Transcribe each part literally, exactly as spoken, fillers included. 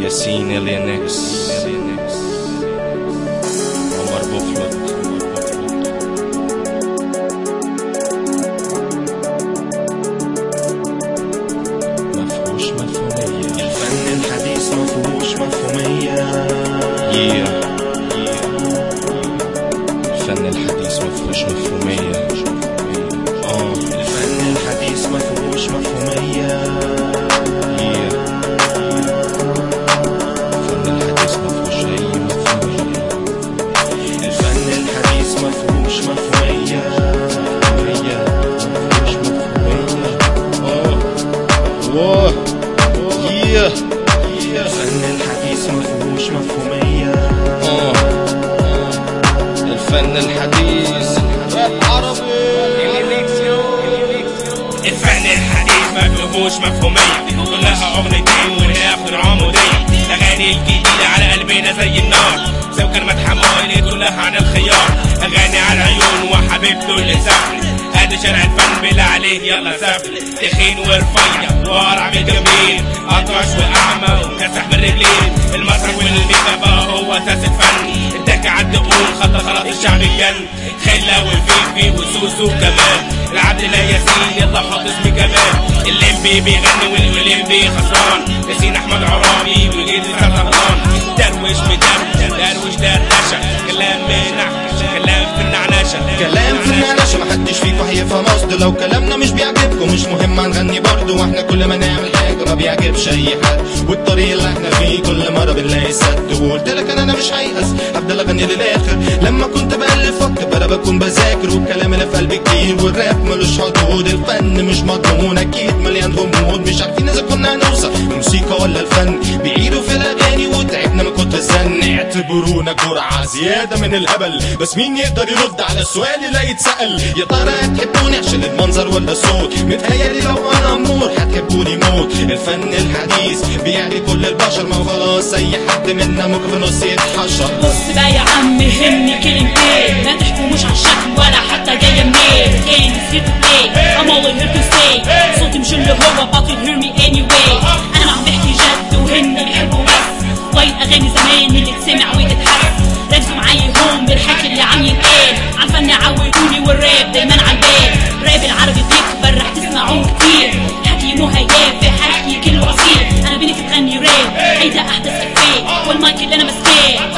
ياسين اليانكس عمر بوفلوت مفهوش مفهومية. الفن الحديث مفهوش مفهومية. yeah. الفن الحديث مفهوش مفهومية. اه الفن الحديث مفهوش مفهومية. الفن الحديث مفهوش مفهومية. اه الفن الحديث راب عربي. الفن الحديث مفهوش مفهومية، كلها اغنيتين والاخر عمودية. الاغاني الجديدة على قلبنا زي النار، سو كلمة حماية كلها عن الخيار. اغاني على العيون وحبيبته اللي سافر، هذا شارع الفن بلا عليه يلا سافر. تخين ورفيع وقرع بالجميل، اطرش واعمى وكاسح من رجلين. المسرح والميكا هو اساس الفن، الدكة عالدقون خط خلاص الشعب الجن. خلا وفيفي وسوسو كمان، العبد لا ياسين يلا حط اسمي كمان. الليمبي بيغني والليمبي خسران، ياسين احمد عرابي وجيد سرطان. دروش مدروش دروش دردشة، كلام منعكش كلام في النعناشة. كلام في النعناشة محدش فيكم هيفهم قصده. لو كلامنا مش بيعجبكم مش مهم هنغني برضه، واحنا كل ما نعمل حاجة ما بيعجبش اي حد. والطريق اللي احنا فيه كل مرة بنلاقي سد. وقلت لك انا انا مش هيأس، هفضل اغني للاخر. لما كنت بألف اكتب انا بكون بذاكر، والكلام اللي في قلبي كتير والراب ملوش حدود. الفن مش مضمون اكيد مليان غموض، مش عارفين اذا كنا هنوصل الموسيقى ولا الفن. بيعيدوا في الاغاني وتعبنا من كتر الزن. اعتبرونا جرعة زيادة من الهبل، بس مين يقدر يرد على السؤال اللي يتسأل؟ يا ترى هتحبوني عشان المنظر ولا الصوت؟ متهيألي لو انا امور هتحبوني موت. الفن الحديث بيعدي كل البشر، ما خلاص اي حد منا ممكن في نص يتحشر. بص بقى يا عم همني كلمتين، ما تحكموش على الشكل ولا حتى جاية منين. كان نسيت ايه I'm all here to stay. صوتي مش اللي هو but you hear me anyway. انا عم بحكي جد وهني بيحبوا بس وايد اغاني زمان اللي تسمع وتتحس. ركزوا معايا هون بالحكي اللي عم ينقال، عالفن عودوني والراب دايما عالبال. راب العربي بيكبر رح تسمعوه كتير، حكي مو هيافي حكي كله اصيل. انا بنت بغني راب هيدا احدث افيه، والمايك اللي انا ماسكاه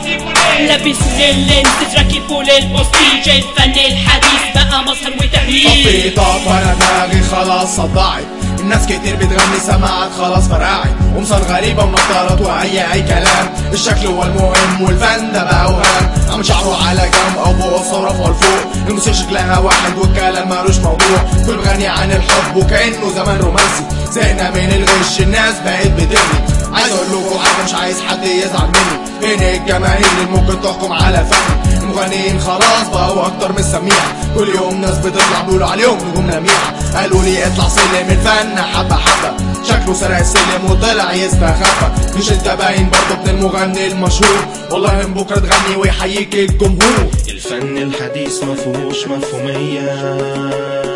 لابسوا لللينس تركبوا للبوستيج. الفن الحديث بقى مظهر وتهليل. تطبيطات وانا دماغي خلاص صدعت، الناس كتير بتغني سماعات خلاص فرقعت. قمصان غريبة ونطارات وهي اي كلام، الشكل هو المهم والفن ده بقى وهام. عم شعره على جنب او فوق الصورة فوق الفوق، الموسيقى شكلها واحد والكلام مالوش موضوع. كل بغني عن الحب وكأنه زمان رومانسي، زهقنا من الغش الناس بقت بتغني. عايز اقول لكم حاجة مش عايز حد يزعل مني، هنا الجماهير اللي ممكن تحكم على فني. المغنيين خلاص بقوا اكتر من السميع، كل يوم ناس بتطلع بيقولوا عليهم نجوم لميعة. قالوا لي اطلع سلم الفن حبة حبة، شكله سرق السلم وطلع يستخبى. مش انت باين برضه ابن المغني المشهور، والله من بكرة تغني ويحييك الجمهور. الفن الحديث مفهوش مفهومية.